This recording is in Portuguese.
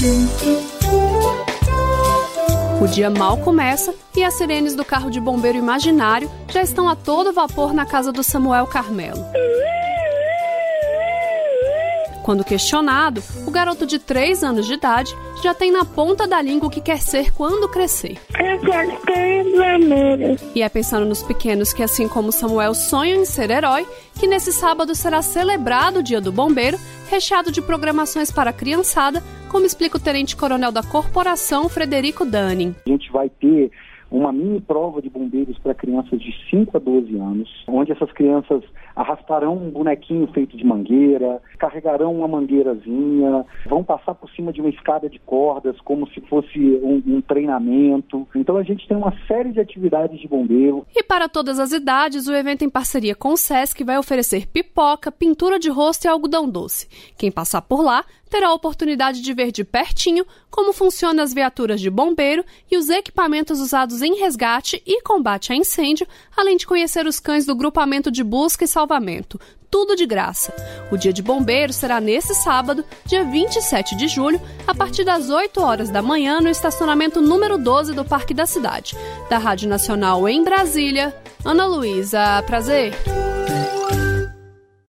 O dia mal começa e as sirenes do carro de bombeiro imaginário já estão a todo vapor na casa do Samuel Carmelo. Quando questionado, o garoto de 3 anos de idade já tem na ponta da língua o que quer ser quando crescer. Eu quero ser bombeiro. E é pensando nos pequenos que, assim como Samuel, sonham em ser herói, que nesse sábado será celebrado o Dia do Bombeiro, recheado de programações para a criançada, como explica o tenente-coronel da corporação, Frederico Dani. A gente vai ter uma mini prova de bombeiros para crianças de 5 a 12 anos, onde essas crianças arrastarão um bonequinho feito de mangueira, carregarão uma mangueirazinha, vão passar por cima de uma escada de cordas como se fosse um treinamento. Então a gente tem uma série de atividades de bombeiro. E para todas as idades, o evento em parceria com o SESC vai oferecer pipoca, pintura de rosto e algodão doce. Quem passar por lá terá a oportunidade de ver de pertinho como funcionam as viaturas de bombeiro e os equipamentos usados em resgate e combate a incêndio, além de conhecer os cães do grupamento de busca e salvamento. Tudo de graça. O Dia de Bombeiro será nesse sábado, dia 27 de julho, a partir das 8 horas da manhã, no estacionamento número 12 do Parque da Cidade. Da Rádio Nacional em Brasília, Ana Luísa Prazer.